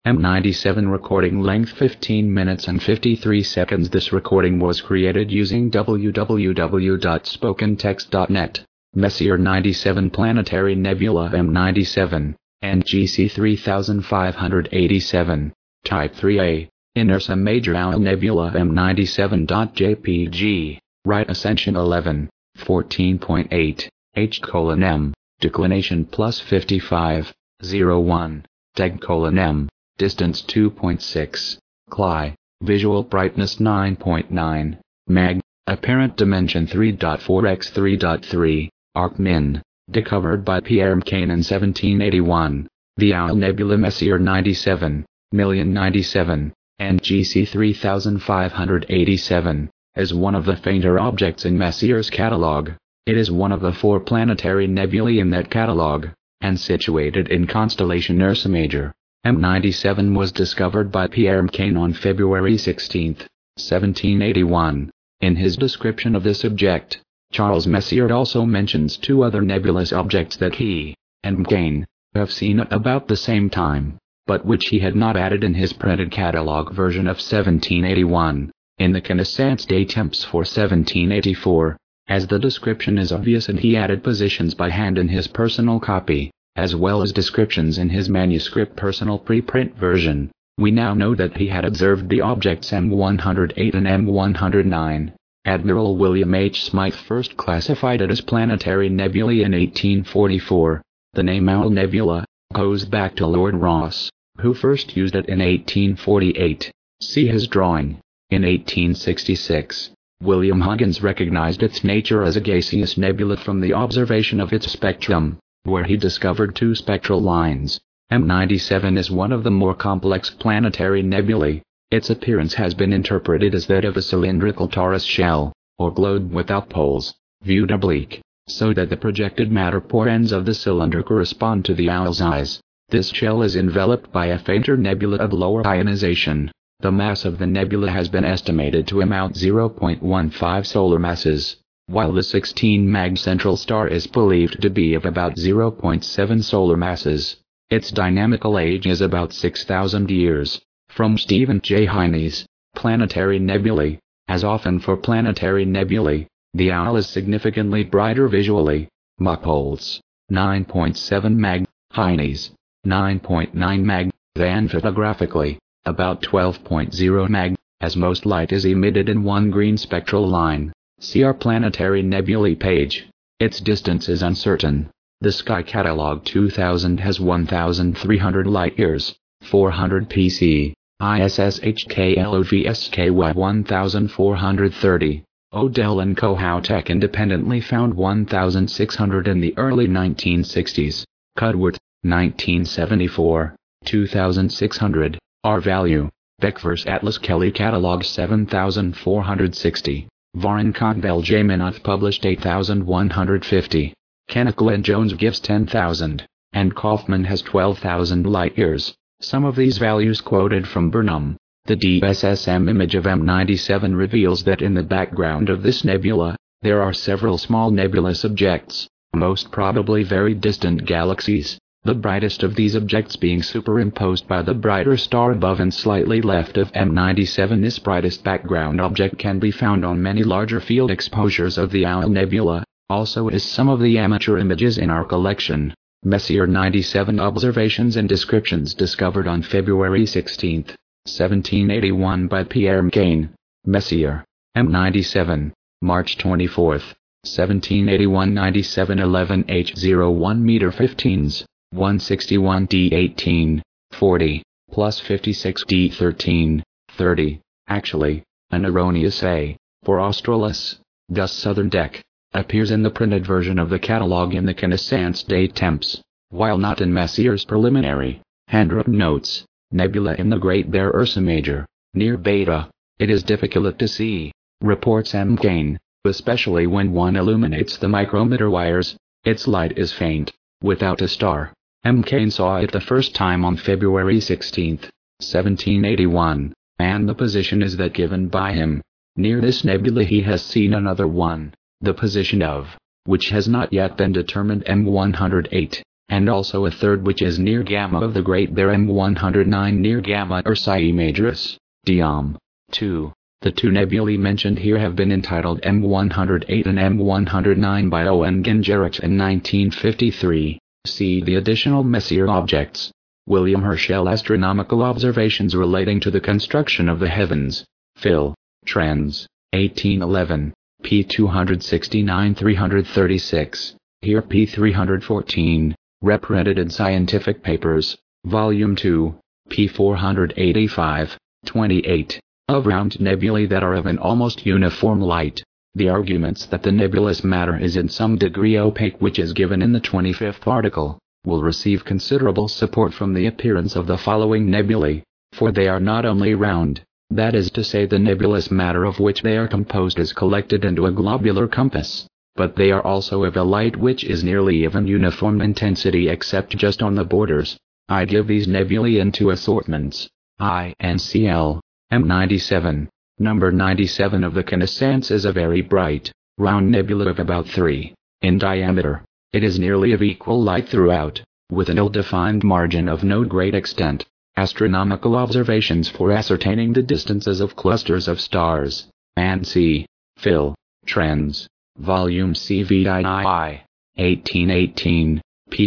M97 recording length 15 minutes and 53 seconds. This recording was created using www.spokentext.net. Messier 97 Planetary Nebula M97, NGC 3587, Type 3A, in Ursa Major Owl Nebula M97.jpg, right ascension 11, 14.8, H:M, declination plus 55, 01, Deg:/M, distance 2.6, Cli, visual brightness 9.9, Mag, apparent dimension 3.4 x 3.3, Arcmin, discovered by Pierre Méchain in 1781. The Owl Nebula Messier 97, 97, NGC 3587, is one of the fainter objects in Messier's catalogue. It is one of the 4 planetary nebulae in that catalogue, and situated in constellation Ursa Major. M97 was discovered by Pierre Méchain on February 16, 1781. In his description of this object, Charles Messier also mentions 2 other nebulous objects that he and Méchain have seen at about the same time, but which he had not added in his printed catalogue version of 1781. In the Connaissance des Temps for 1784, as the description is obvious, and he added positions by hand in his personal copy, as well as descriptions in his manuscript personal preprint version, we now know that he had observed the objects M108 and M109. Admiral William H. Smythe first classified it as planetary nebulae in 1844. The name Owl Nebula goes back to Lord Rosse, who first used it in 1848. See his drawing. In 1866, William Huggins recognized its nature as a gaseous nebula from the observation of its spectrum, where he discovered 2 spectral lines. M97 is one of the more complex planetary nebulae. Its appearance has been interpreted as that of a cylindrical torus shell, or globe without poles, viewed oblique, so that the projected matter pore ends of the cylinder correspond to the owl's eyes. This shell is enveloped by a fainter nebula of lower ionization. The mass of the nebula has been estimated to amount 0.15 solar masses, while the 16 Mag central star is believed to be of about 0.7 solar masses. Its dynamical age is about 6,000 years. From Stephen J. Hines, Planetary Nebulae. As often for planetary nebulae, the owl is significantly brighter visually. Mach-Holtz, 9.7 Mag, Hines, 9.9 Mag, than photographically, about 12.0 Mag, as most light is emitted in one green spectral line. See our planetary nebulae page. Its distance is uncertain. The Sky Catalog 2000 has 1,300 light-years, 400 pc. ISSHKLOVSKY 1430. Odell and Kohoutek independently found 1,600 in the early 1960s. Cudworth, 1974, 2,600. R-value. Beckfors Atlas Kelly Catalog 7,460. Varon Konkbel Jaminoth published 8,150. Kennecke and Jones gives 10,000, and Kaufman has 12,000 light-years. Some of these values quoted from Burnham. The DSSM image of M97 reveals that in the background of this nebula, there are several small nebulous objects, most probably very distant galaxies, the brightest of these objects being superimposed by the brighter star above and slightly left of M97. This brightest background object can be found on many larger field exposures of the Owl Nebula, also as some of the amateur images in our collection. Messier 97 observations and descriptions discovered on February 16, 1781 by Pierre Méchain. Messier, M97, March 24, 1781 9711 H01 meter 15s, 161 D18, 40, plus 56 D13, 30, actually, an erroneous A, for Australis, thus Southern Deck, appears in the printed version of the catalogue in the Connaissance des Temps, while not in Messier's preliminary, handwritten notes. Nebula in the Great Bear Ursa Major, near Beta. It is difficult to see, reports Méchain, especially when one illuminates the micrometer wires. Its light is faint, without a star. Méchain saw it the first time on February 16, 1781, and the position is that given by him. Near this nebula he has seen another one, the position of which has not yet been determined, M108, and also a third which is near Gamma of the Great Bear M109 near Gamma Ursae Majoris, Diom. 2. The two nebulae mentioned here have been entitled M108 and M109 by Owen Gingerich in 1953. See the additional Messier objects. William Herschel Astronomical Observations Relating to the Construction of the Heavens. Phil. Trans. 1811. p. 269-336. Here p. 314. Reprinted Scientific Papers. Volume 2. p. 485. 28. Of round nebulae that are of an almost uniform light. The arguments that the nebulous matter is in some degree opaque, which is given in the 25th article, will receive considerable support from the appearance of the following nebulae, for they are not only round, that is to say the nebulous matter of which they are composed is collected into a globular compass, but they are also of a light which is nearly of an uniform intensity except just on the borders. I give these nebulae in two assortments, I and Cl. M97. Number 97 of the Connaissance is a very bright, round nebula of about 3 in diameter. It is nearly of equal light throughout, with an ill-defined margin of no great extent. Astronomical observations for ascertaining the distances of clusters of stars, and C. Phil. Trans. Volume CVII. 1818. p.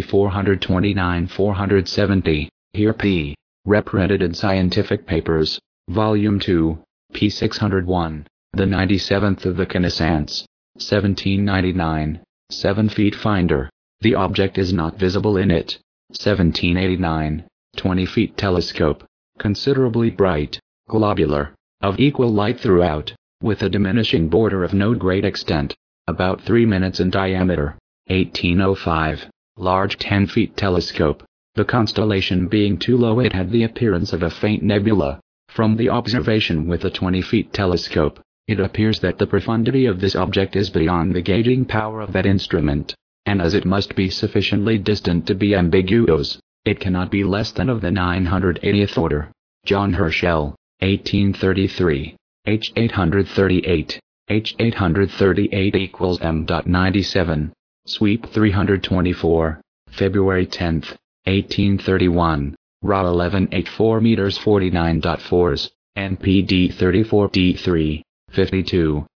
429-470. Here p. Reprinted Scientific Papers. Volume 2. p. 601. The 97th of the Connaissance. 1799. 7 feet finder. The object is not visible in it. 1789. 20 feet telescope. Considerably bright, globular, of equal light throughout, with a diminishing border of no great extent, about 3 minutes in diameter. 1805. Large 10 feet telescope. The constellation being too low, it had the appearance of a faint nebula. From the observation with a 20 feet telescope, it appears that the profundity of this object is beyond the gauging power of that instrument, and as it must be sufficiently distant to be ambiguous, it cannot be less than of the 980th order. John Herschel, 1833. H 838. H 838 equals M.97. Sweep 324. February 10, 1831. Ra 1184 meters 49.4s. NPD 34D3. 52.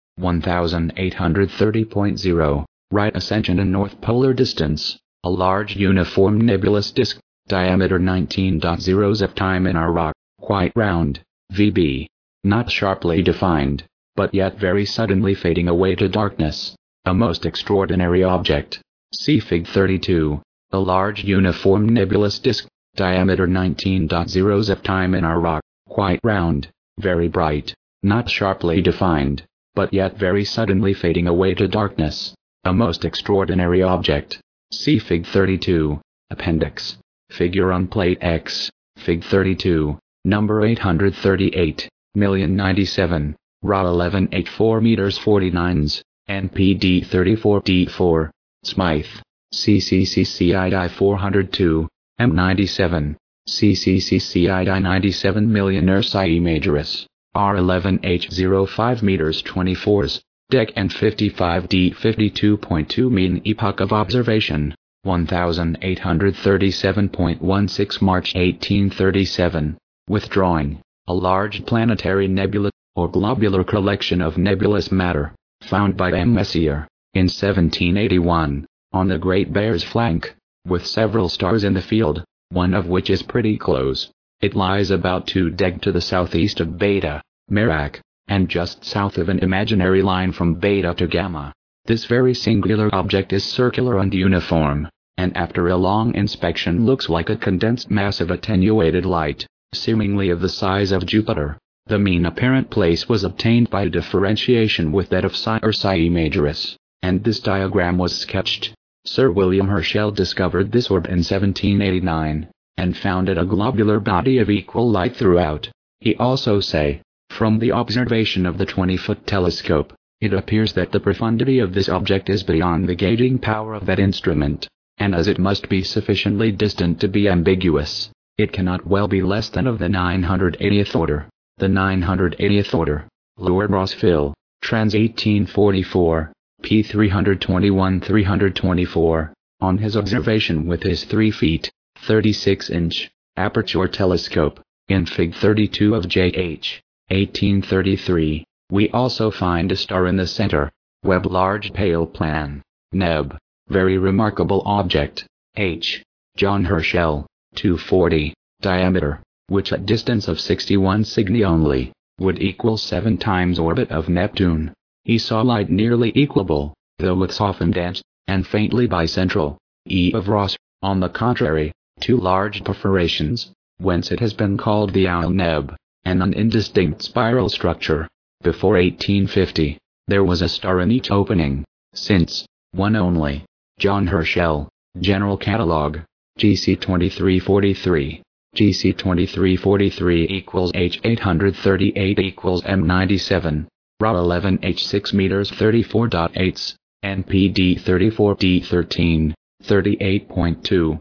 1830.0. Right ascension and north polar distance. A large uniform nebulous disk. Diameter 19.0 of time in our rock. Quite round. VB. Not sharply defined, but yet very suddenly fading away to darkness. A most extraordinary object. See Fig 32. A large uniform nebulous disk. Diameter 19.0 of time in our rock. Quite round. Very bright. Not sharply defined, but yet very suddenly fading away to darkness. A most extraordinary object. See Fig 32. Appendix. Figure on Plate X. Fig 32. Number 838. 1097. Ra 1184 meters 49s. NPD 34D4. Smythe. CCCCIDI 402. M97. CCCCIDI 97 million Ursae Majoris. R11H05 meters 24s. Dec and 55D 52.2 mean epoch of observation. 1837.16 March 1837. Withdrawing. A large planetary nebula, or globular collection of nebulous matter, found by M. Messier, in 1781, on the Great Bear's flank, with several stars in the field, one of which is pretty close. It lies about 2 deg to the southeast of Beta, Merak, and just south of an imaginary line from Beta to Gamma. This very singular object is circular and uniform, and after a long inspection looks like a condensed mass of attenuated light, seemingly of the size of Jupiter. The mean apparent place was obtained by differentiation with that of Ursae Majoris, and this diagram was sketched. Sir William Herschel discovered this orb in 1789, and found it a globular body of equal light throughout. He also say, from the observation of the 20-foot telescope, it appears that the profundity of this object is beyond the gauging power of that instrument, and as it must be sufficiently distant to be ambiguous, it cannot well be less than of the 980th order. The 980th order. Lord Ross Phil. Trans 1844. p. 321-324. on his observation with his 3 feet, 36-inch, aperture telescope, in Fig 32 of J.H. 1833, we also find a star in the center. Webb Large Pale Plan, Neb, very remarkable object, H. John Herschel, 240, diameter, which at distance of 61 Cygni only, would equal 7 times orbit of Neptune. He saw light nearly equable, though with softened edge, and faintly bicentral, E of Rosse, on the contrary, 2 large perforations, whence it has been called the Owl Neb, and an indistinct spiral structure. Before 1850, there was a star in each opening, since, one only. John Herschel, General Catalogue, GC 2343, GC 2343 equals H 838 equals M97, Ra 11 H 6 meters 34.8, NPD 34D13, 38.2,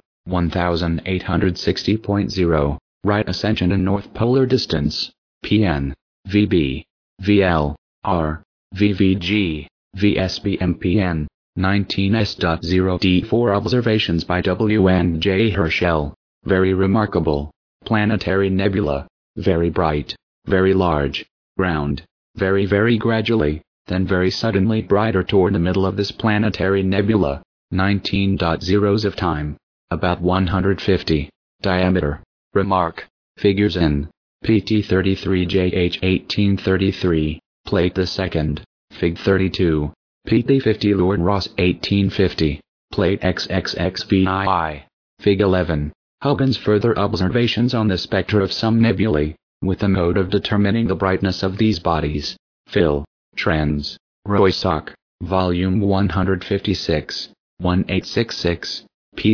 1860.0, right ascension and north polar distance, PN, VB, VL, R, VVG, VSB MPN, 19S.0 D4 observations by W.N. J. Herschel, very remarkable, planetary nebula, very bright, very large, round, very gradually, then very suddenly brighter toward the middle of this planetary nebula, 19.0s of time, about 150, diameter. Remark, figures in, PT 33 JH 1833, Plate the 2nd, Fig 32, PT 50 Lord Rosse 1850, Plate XXXVII, Fig 11, Huggins' further observations on the spectra of some nebulae, with the mode of determining the brightness of these bodies. Phil, Trends, Roysock, Volume 156, 1866, p.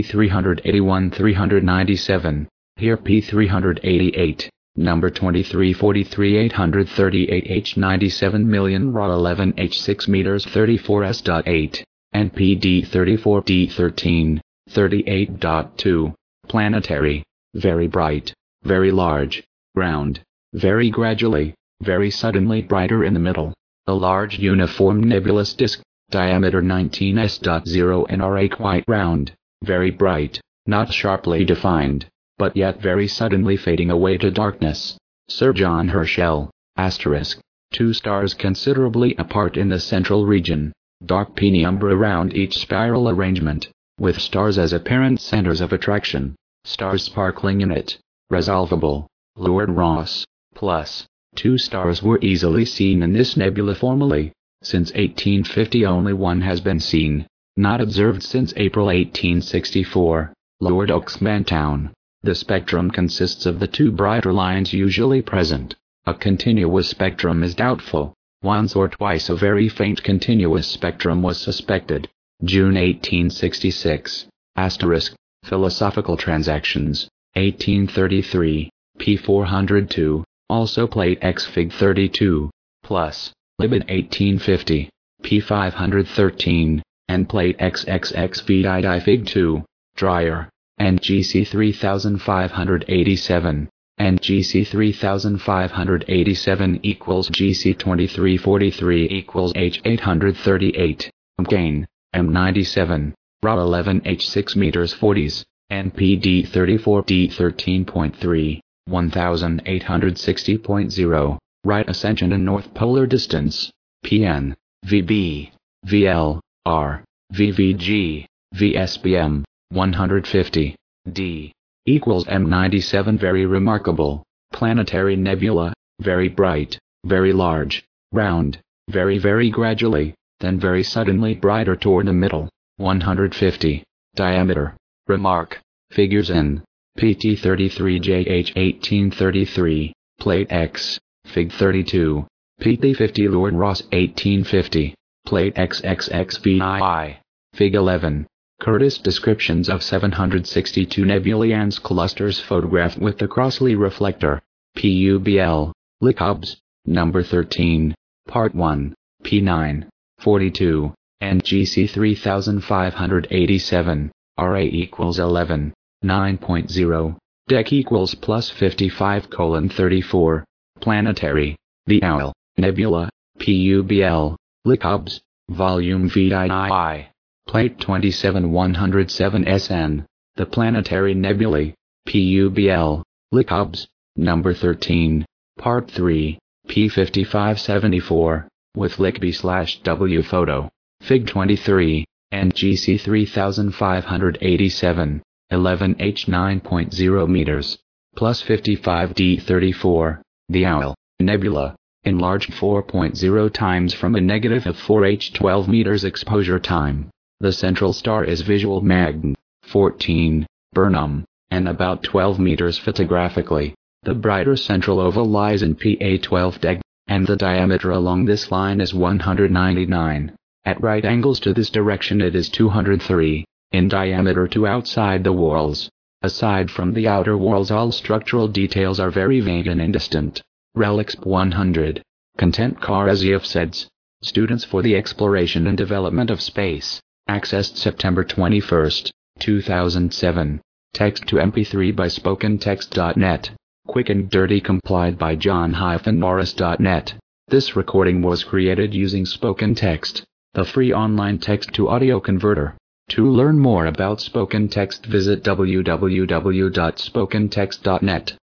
381-397, here p. 388, number 2343 838 H 97 million Ra 11 H 6 meters 34s.8, NPD 34D13, 38.2, planetary, very bright, very large, round, very gradually, very suddenly brighter in the middle, a large uniform nebulous disk, diameter 19s.0 and Ra quite round, very bright, not sharply defined, but yet very suddenly fading away to darkness. Sir John Herschel, asterisk, 2 stars considerably apart in the central region, dark penumbra around each spiral arrangement, with stars as apparent centers of attraction, stars sparkling in it, resolvable. Lord Rosse, plus, 2 stars were easily seen in this nebula formerly. Since 1850 only one has been seen, not observed since April 1864, Lord Oxmantown. The spectrum consists of the 2 brighter lines usually present. A continuous spectrum is doubtful. Once or twice a very faint continuous spectrum was suspected. June 1866, asterisk, Philosophical Transactions, 1833, p. 402, also Plate X Fig 32, plus, Libet 1850, p. 513, and Plate XXXVII Fig 2, Dreyer, and GC 3587, and GC 3587 equals GC 2343 equals H 838, Gain, M97, Ra 11 H 6 meters 40s, NPD 34D 13.3, 1860.0, right ascension and north polar distance, PN, VB, VL, R, VVG, VSBM, 150, D, equals M97 very remarkable, planetary nebula, very bright, very large, round, very gradually, then very suddenly brighter toward the middle, 150, diameter. Remark, figures in, PT 33 JH 1833, Plate X, Fig 32, PT 50 Lord Rosse 1850, Plate XXXVII, Fig 11, Curtis descriptions of 762 nebulae and clusters photographed with the Crossley reflector, PUBL, Licobs, number 13, Part 1, P9, 42, and GC 3587, RA equals 11, 9.0, Dec equals plus 55:34, planetary, the Owl, nebula, PUBL, Licobs, volume VII, Plate 27107 SN. The Planetary Nebulae. PUBL. Lycobs. Number 13. Part 3. P5574. With Lickby/W photo. Fig 23. NGC 3587. 11H 9.0 meters. Plus 55D34. The Owl Nebula. Enlarged 4.0 times from a negative of 4H 12 meters exposure time. The central star is Visual Magnum 14, Burnham, and about 12 meters photographically. The brighter central oval lies in PA 12 Deg, and the diameter along this line is 199. At right angles to this direction it is 203 in diameter to outside the walls. Aside from the outer walls, all structural details are very vague and indistinct. Relics 100. Content Karasyov says. Students for the Exploration and Development of Space. Accessed September 21, 2007. Text to MP3 by SpokenText.net. Quick and dirty complied by John-Morris.net. This recording was created using SpokenText, the free online text-to-audio converter. To learn more about SpokenText, visit www.spokentext.net.